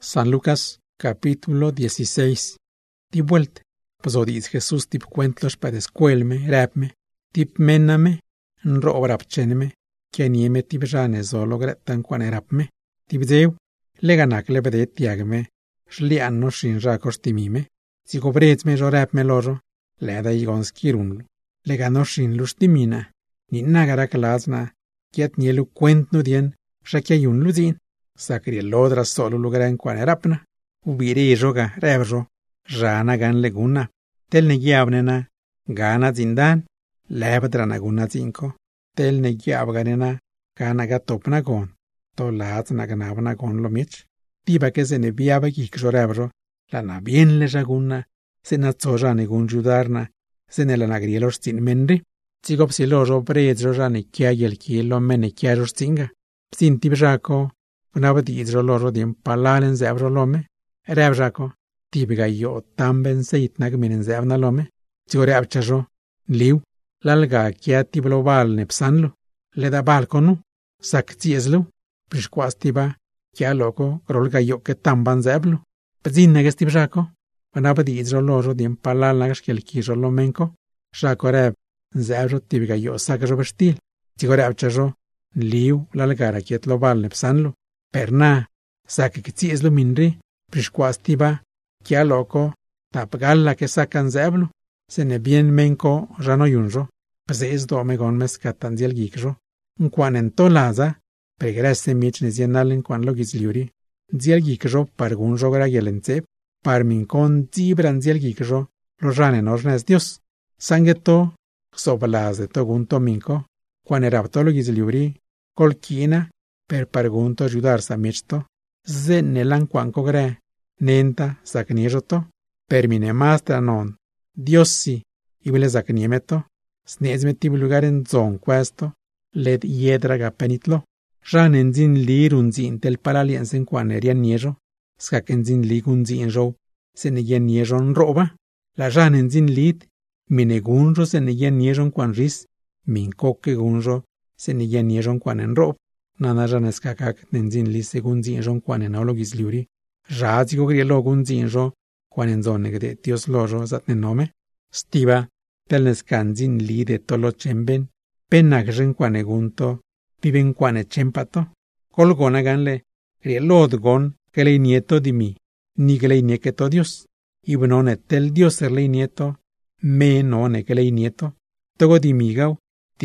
San Lucas, capítulo 16. Tip vuelta. Pues dice Jesús tip cuentlos para escuelme, rapme, tip mename, nro rapchenme, que nieme tip jane solo gretan quan rapme, tip deu, leganak lebede tiagme, slianno shin rakostimime, si cobrezme jo rapme loro, leda igon skirunlu, legano shin lustimina, ni nagara kalazna, kiet nielu cuentno dien, shakiayun luzin. Sacri lodra solo lugaran quan rapna, ubiri joga rebro, jana gan leguna, tel negiabnena, gana zindan, lebdrana guna zinko, tel negiabganena, gana gatopna gon, to lat naganabna gon lomich, tiba que se nebiaba gikjo rebro, lana bien le jaguna, se natzoja negun judarna, se nelanagrielor sin menri, sigopsiloro bredzro jane kiagel kielo mene kiajor singa, sin tibjako, Unabadidro loro dien palalen zebro lome, rebjako, tibiga yo tamben seitnag minen zebna lome, tiore abchajo, liu, lalga kia tiblo bal nepsanlo, leda balkonu, sak tieslu, prishquas tiba, kia loco, rolga yo que tamban zeblo, pazin neges tibjako, unabadidro loro dien palal nagashkel kijo lomenko, shako reb, zebro tibiga yo sakjo bestil, tiore abchajo, liu, lalgara kiet lo bal nepsanlo, perna, saque que si es lo minri, prisquastiba, kia loco, tapgalla que sacan zeblo, se ne bien menco rano yunjo, pues es do megon mescatan diel gikjo, un quan en tolaza, pregresse mich ne zienal en quan logis liuri, diel gikjo pargun jogra yelencep, par mincon zibran diel gikjo, lo ranen ornes dios, sangeto, sobalaz de togunto minco, quan erapto logis liuri, colquina, per pargunto ayudarse a michto, ze nelan quanco gre, nenta sakniejoto, per mine mastra non, Dios si, ibile sakniemeto, snesmeti lugar en zon questo, led yedraga penitlo, ranen zin lirun zin tel palaliensen quan erian niejo, skaken zin ligun zin jo, se negien niejon roba, la ranen zin lit, mine gunjo se negien niejon quan ris, min coque gunjo se negien niejon quan en rob, nana janeskakak nenzin li segun zinjon quan en ologis liuri, razigo grielo gun zinjo quan en zoneg de Dios lojo zat nenome, stiva telneskan zin li de tolo chemben, penagren quan egunto, viven quan echempato, colgona ganle, grielo gon que le nieto di mi, ni que le nieto Dios, y bonone tel Dios le nieto, me none que le nieto, togo di migau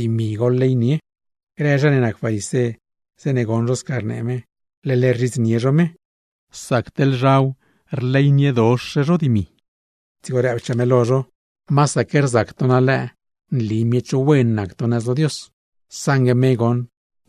le nie, crejan en akvaise, se negonros carneme, le rizniejome, sactel rau, rleinie dosero di mi. Tigore abchamelojo, masaker zactonale, limiecho wen actonas do Dios, sangue megon,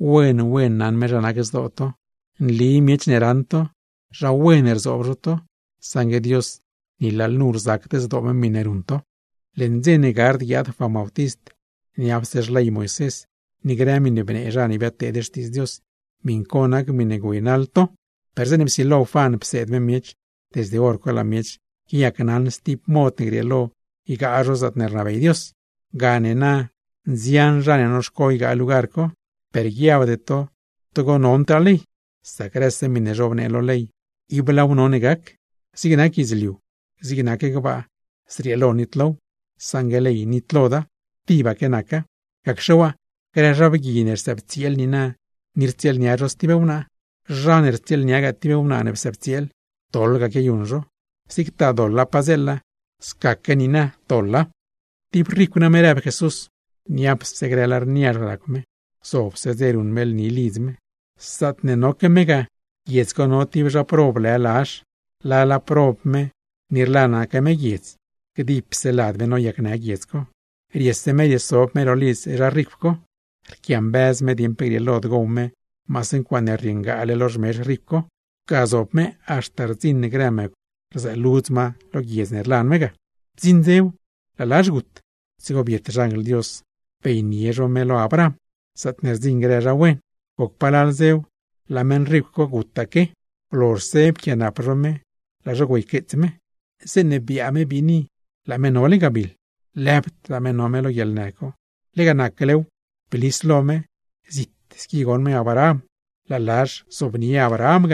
wen nan meranages doto, limiech neranto, ra wener zobroto, sangue Dios, ni la nur zactes dome minerunto, lenzene gard yad famautist, ni abses lei Moises, ni gremine beneja ni betedestis Dios, min conag mine guinalto, persenem si lo fan psedme miech, desde orco la miech, kia canan stip mot negrielo, y ga arroz at nernabei Dios, ganena, zian ranenosco y ga lugarco, per guiaba de to, togo non trali, sacrese mine jovnelo lei, ibla unonegak, sigenak izliu, sigenak egba, srielo nitlo, sangelei nitloda, tiba kenaka, kakshawa, Grajabginer septiel nina, nirtiel niaros tibeuna, janertiel niaga tibeuna nepseptiel, tolga que yunjo, sikta dolla pazella, skake nina tolla, tibricuna mereb Jesús, niap segrelar niarracme, sob sezerun mel nilisme, satne no que mega, yezko no tibja proble alash, la probme, nirlana que me yez, que dipse ladve no yakna yezko, rieste me yesob merolis era ricco, Kiam bez me din perielod gome, mas en quan ringa ale los mes rico, gazop me ashtar zin greme, rza luzma lo giesner lan mega. Zin zeu, la lajgut, sigo biet jangl Dios, peiniero me lo Abraham, satner zin greja wen, kok palal zeu, la men rico gutta ke, lor seb kian aprome, la jogoi ketsme, se ne biame bini, la men oligabil, lebt la men omelo yelneko, lega nakeleu, Pelis lome, zit skigon me Abraham, la lash sobni Abraham ga,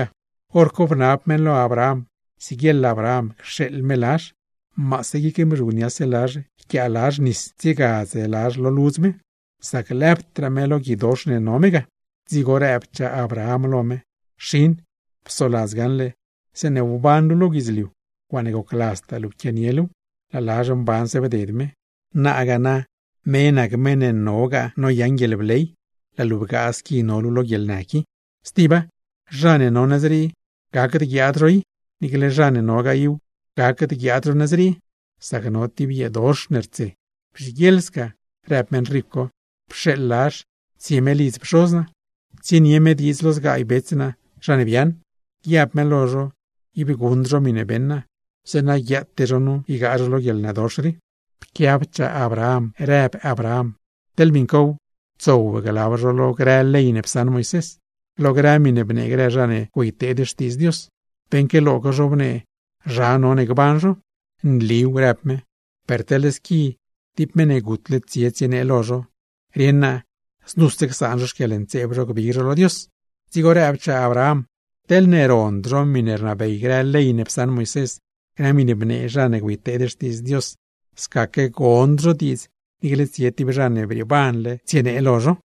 Orco vnap men lo Abraham, siguiel Abraham, xel me lash, ma segui que mrunia se lash, que a lash nis tiga ze lash lo luzme, sak leptra me lo gidosh ne nomega, zigore apcha Abraham lo me, shin, psolazganle, se ne ubandu lo gizliu, quanego klasta lu kianielu, la lash mban se vededme, na agana, menag menen noga no yangel blei, la lubgaski no lulo gelnaki, stiba, jane no nazri, gakat giatroi, nikle jane noga iu, gakat giatro nazri, saganoti bie dosh nerce, pshgielska, rapmen riko, pshelash, siemeliz pshozna, cienieme dizlos ga ibecna, jane bian, giapmen lojo, ibigundro mine benna, sena giatteronu igarlo gelnadoshri, pkiabcha Abraham, rap Abraham, del minkou, Zou galabro lo gra leine psan Moises, lo gra mine bne gra jane kuite destis Dios, penke lo ko jobne jano ne gbanjo, nliu rapme, perteles ki tip mene gutlet tiene lojo, rienna snustek sanjos kelen cebro gbiro lo Dios, zigore abcha Abraham, del neron drom minerna bei gra leine psan Moises, gra mine bne jane kuite destis Dios, skake gondro diz, Niglet sieti bejane bribanle tiene el ojo.